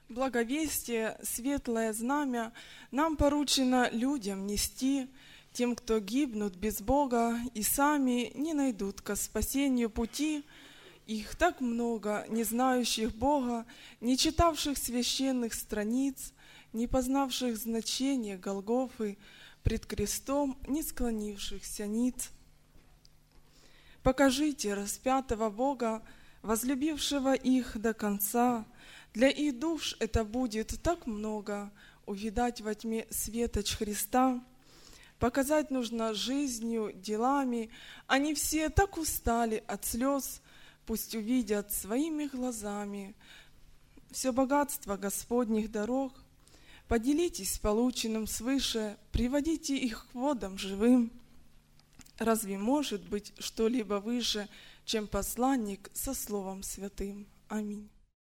Благовестие, светлое знамя нам поручено людям нести, тем, кто гибнут без Бога и сами не найдут ко спасению пути. Их так много, не знающих Бога, не читавших священных страниц, не познавших значения Голгофы, пред крестом не склонившихся ниц. Покажите распятого Бога, возлюбившего их до конца. Для их душ это будет так много, увидать во тьме светоч Христа. Показать нужно жизнью, делами, они все так устали от слез, пусть увидят своими глазами все богатство Господних дорог. Поделитесь полученным свыше, приводите их к водам живым. Разве может быть что-либо выше, чем посланник со Словом Святым? Аминь.